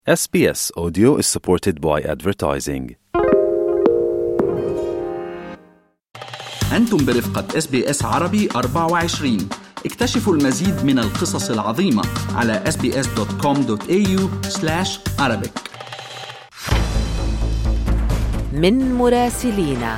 SBS Audio is supported by advertising. أنتم برفقة SBS عربي 24. اكتشفوا المزيد من القصص العظيمة على sbs.com.au/arabic. من مراسلينا.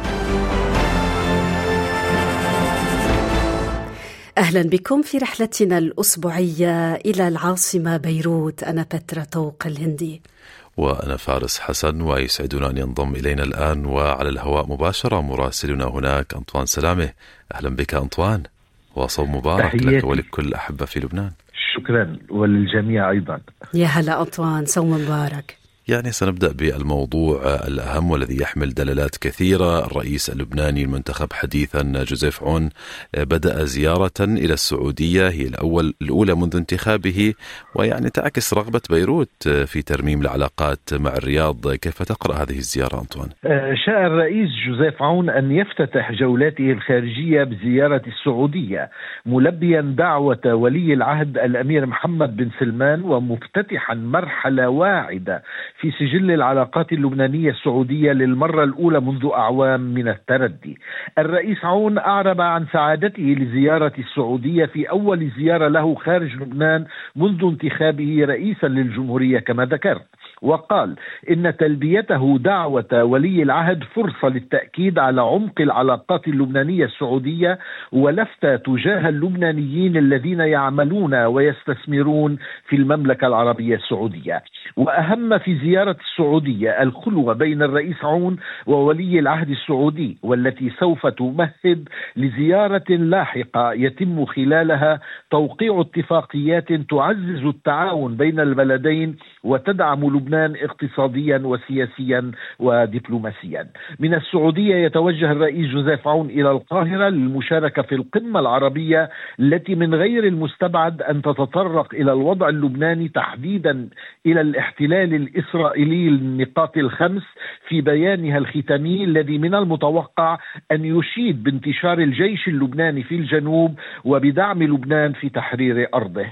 أهلا بكم في رحلتنا الأسبوعية إلى العاصمة بيروت. أنا بترا طوق الهندي وأنا فارس حسن، ويسعدنا أن ينضم إلينا الآن وعلى الهواء مباشرة مراسلنا هناك أنطوان سلامة. أهلا بك أنطوان، وصوم مبارك لك ولكل الأحبة في لبنان. شكرا، والجميع أيضا. يا هلا أنطوان، صوم مبارك. يعني سنبدأ بالموضوع الأهم والذي يحمل دلالات كثيرة. الرئيس اللبناني المنتخب حديثا جوزيف عون بدأ زيارة إلى السعودية، هي الأولى منذ انتخابه، ويعني تعكس رغبة بيروت في ترميم العلاقات مع الرياض. كيف تقرأ هذه الزيارة أنطوان؟ شاء الرئيس جوزيف عون أن يفتتح جولاته الخارجية بزيارة السعودية، ملبيا دعوة ولي العهد الأمير محمد بن سلمان، ومفتتحا مرحلة واعدة في سجل العلاقات اللبنانية السعودية للمرة الأولى منذ أعوام من التردي. الرئيس عون أعرب عن سعادته لزيارة السعودية في أول زيارة له خارج لبنان منذ انتخابه رئيسا للجمهورية كما ذكرت، وقال إن تلبيته دعوة ولي العهد فرصة للتأكيد على عمق العلاقات اللبنانية السعودية، ولفتة تجاه اللبنانيين الذين يعملون ويستثمرون في المملكة العربية السعودية. وأهم في زيارة السعودية الخلوة بين الرئيس عون وولي العهد السعودي، والتي سوف تمهد لزيارة لاحقة يتم خلالها توقيع اتفاقيات تعزز التعاون بين البلدين وتدعم لبنان اقتصاديا وسياسيا ودبلوماسيا. من السعودية يتوجه الرئيس جوزيف عون إلى القاهرة للمشاركة في القمة العربية، التي من غير المستبعد أن تتطرق إلى الوضع اللبناني، تحديدا إلى الاحتلال الإسرائيلي للنقاط الخمس في بيانها الختامي، الذي من المتوقع أن يشيد بانتشار الجيش اللبناني في الجنوب وبدعم لبنان في تحرير أرضه.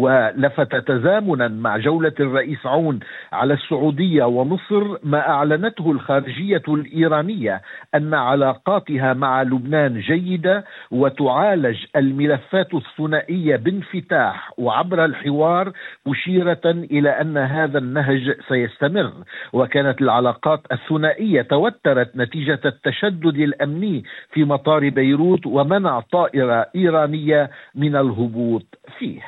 ولفت تزامنا مع جولة الرئيس عون على السعودية ومصر ما أعلنته الخارجية الإيرانية أن علاقاتها مع لبنان جيدة، وتعالج الملفات الثنائية بانفتاح وعبر الحوار، مشيرة إلى أن هذا النهج سيستمر. وكانت العلاقات الثنائية توترت نتيجة التشدد الأمني في مطار بيروت ومنع طائرة إيرانية من الهبوط فيه.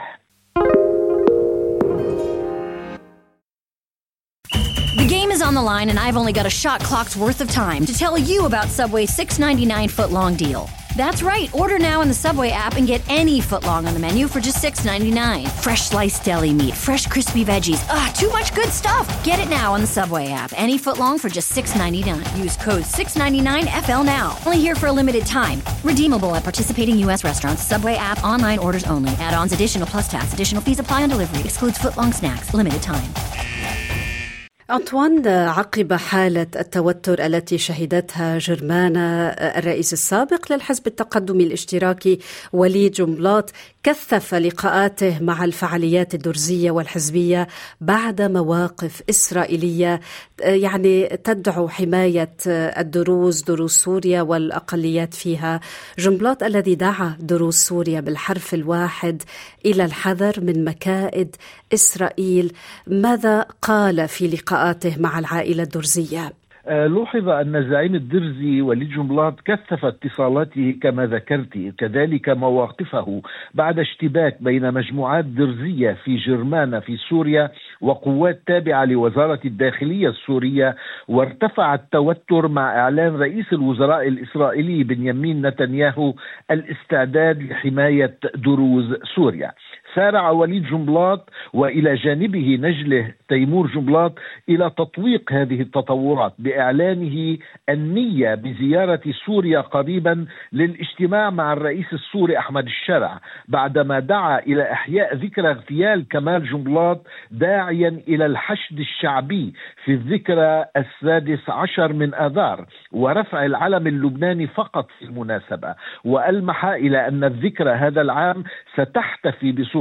The game is on the line, and I've only got a shot clock's worth of time to tell you about Subway's $6.99 footlong deal. That's right. Order now in the Subway app and get any footlong on the menu for just $6.99. Fresh sliced deli meat, fresh crispy veggies. Too much good stuff. Get it now on the Subway app. Any footlong for just $6.99. Use code 699FL now. Only here for a limited time. Redeemable at participating U.S. restaurants. Subway app. Online orders only. Add-ons, additional plus tax. Additional fees apply on delivery. Excludes footlong snacks. Limited time. أنطوان، عقب حالة التوتر التي شهدتها جرمانة، الرئيس السابق للحزب التقدمي الاشتراكي وليد جنبلاط كثف لقاءاته مع الفعاليات الدرزية والحزبية بعد مواقف إسرائيلية يعني تدعو حماية الدروز، دروز سوريا والأقليات فيها. جنبلاط الذي دعا دروز سوريا بالحرف الواحد إلى الحذر من مكائد إسرائيل، ماذا قال في لقاءاته مع العائلة الدرزية؟ لوحظ أن الزعيم الدرزي وليد جنبلاط كثف اتصالاته كما ذكرت، كذلك مواقفه بعد اشتباك بين مجموعات درزية في جرمانة في سوريا وقوات تابعة لوزارة الداخلية السورية. وارتفع التوتر مع إعلان رئيس الوزراء الإسرائيلي بنيامين نتنياهو الاستعداد لحماية دروز سوريا. سارع وليد جنبلاط وإلى جانبه نجله تيمور جنبلاط إلى تطويق هذه التطورات بإعلانه النية بزيارة سوريا قريبا للاجتماع مع الرئيس السوري أحمد الشرع، بعدما دعا إلى إحياء ذكرى اغتيال كمال جنبلاط، داعيا إلى الحشد الشعبي في الذكرى 16 من آذار ورفع العلم اللبناني فقط في المناسبة. وألمح إلى أن الذكرى هذا العام ستحتفي بسقوط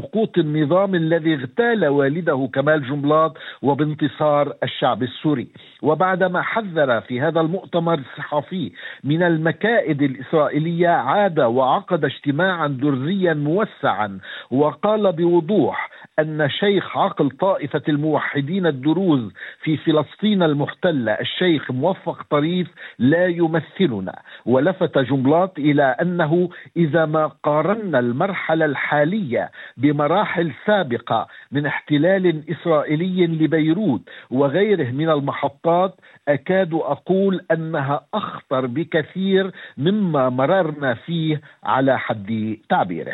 بسقوط النظام الذي اغتال والده كمال جنبلاط وبانتصار الشعب السوري. وبعدما حذر في هذا المؤتمر الصحفي من المكائد الإسرائيلية، عاد وعقد اجتماعا درزيا موسعا وقال بوضوح أن شيخ عقل طائفة الموحدين الدروز في فلسطين المحتلة الشيخ موفق طريف لا يمثلنا. ولفت جنبلاط إلى أنه إذا ما قارنا المرحلة الحالية بمراحل سابقة من احتلال إسرائيلي لبيروت وغيره من المحطات، أكاد أقول أنها أخطر بكثير مما مررنا فيه على حد تعبيره.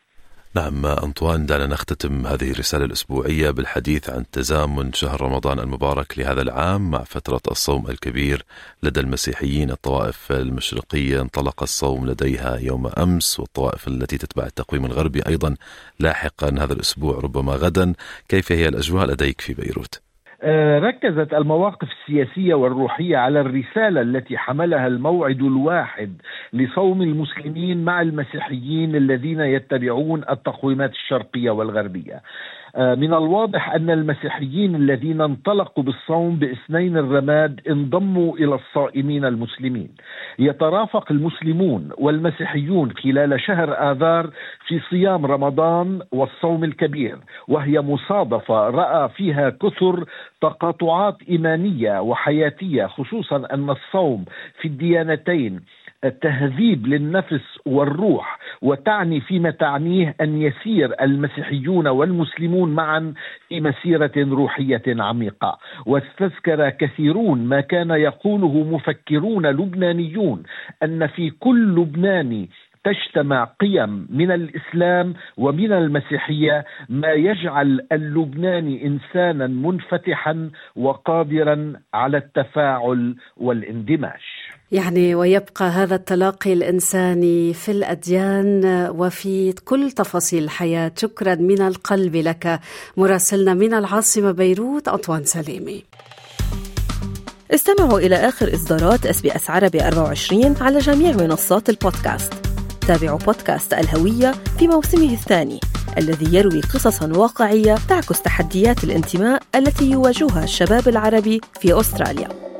نعم أنطوان، دعنا نختتم هذه الرسالة الأسبوعية بالحديث عن تزامن شهر رمضان المبارك لهذا العام مع فترة الصوم الكبير لدى المسيحيين. الطوائف المشرقية انطلق الصوم لديها يوم أمس، والطوائف التي تتبع التقويم الغربي أيضا لاحقا هذا الأسبوع ربما غدا. كيف هي الأجواء لديك في بيروت؟ ركزت المواقف السياسية والروحية على الرسالة التي حملها الموعد الواحد لصوم المسلمين مع المسيحيين الذين يتبعون التقويمات الشرقية والغربية. من الواضح أن المسيحيين الذين انطلقوا بالصوم باثنين الرماد انضموا إلى الصائمين المسلمين. يترافق المسلمون والمسيحيون خلال شهر آذار في صيام رمضان والصوم الكبير، وهي مصادفة رأى فيها كثر تقاطعات إيمانية وحياتية، خصوصا أن الصوم في الديانتين تهذيب للنفس والروح، وتعني فيما تعنيه أن يسير المسيحيون والمسلمون معا في مسيرة روحية عميقة. واستذكر كثيرون ما كان يقوله مفكرون لبنانيون أن في كل لبناني تجتمع قيم من الإسلام ومن المسيحية ما يجعل اللبناني إنسانا منفتحا وقادرا على التفاعل والاندماج. يعني ويبقى هذا التلاقي الإنساني في الأديان وفي كل تفاصيل الحياة. شكرا من القلب لك مراسلنا من العاصمة بيروت أنطوان سليمي. استمعوا إلى آخر إصدارات SBS عربي 24 على جميع منصات البودكاست. تابعوا بودكاست الهوية في موسمه الثاني الذي يروي قصصاً واقعية تعكس تحديات الانتماء التي يواجهها الشباب العربي في أستراليا.